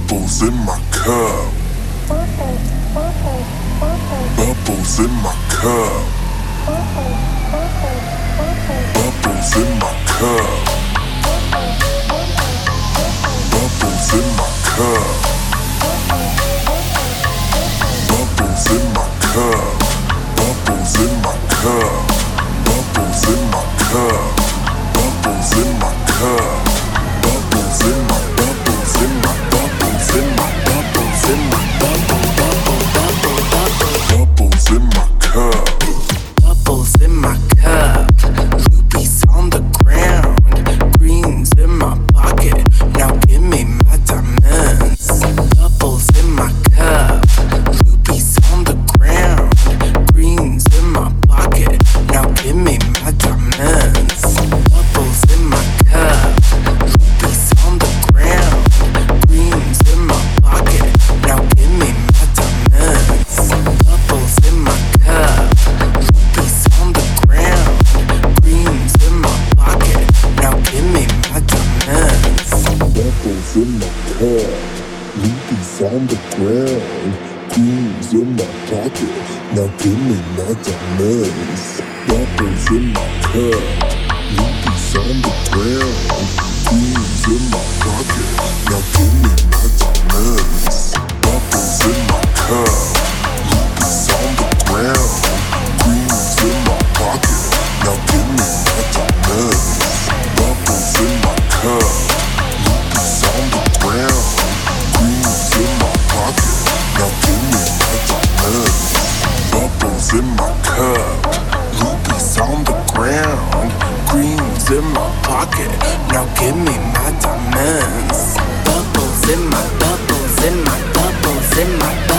Bubbles in my cup. Bubbles in my cup. Bubbles in my cup. Bubbles in my cup. Bubbles in my cup. Bubbles in my cup. Bubbles in my cup. Bubbles in my cup. Bubbles in my bubbles in my bubbles in my bubbles in my bubbles in my cup. Bubbles in my cup, rubies on the ground, greens in my pocket. Now give me my diamonds. Bubbles in my cup, rubies on the ground, greens in my pocket. Now give me my diamonds. Bubbles in my cup, rubies on the ground, greens in my pocket. Now give me my diamonds. Bubbles in my cup, rubies on the ground, greens in my pocket. Now give me my diamonds. Bubbles in my cup. Rubies on the ground. Greens in my pocket. Now give me my diamonds. Bubbles in my cup. Rubies on the ground. Greens in my pocket. Now give me my diamonds. Bubbles in my cup. Rubies on the ground. Greens in my pocket. Now give me my diamonds. Bubbles in my cup. Rubies on the ground. Greens in my pocket. Now give me my diamonds. Bubbles in my cup. Rubies on the ground. Greens in my pocket. Now give me my diamonds. Bubbles in my bubbles in my bubbles in my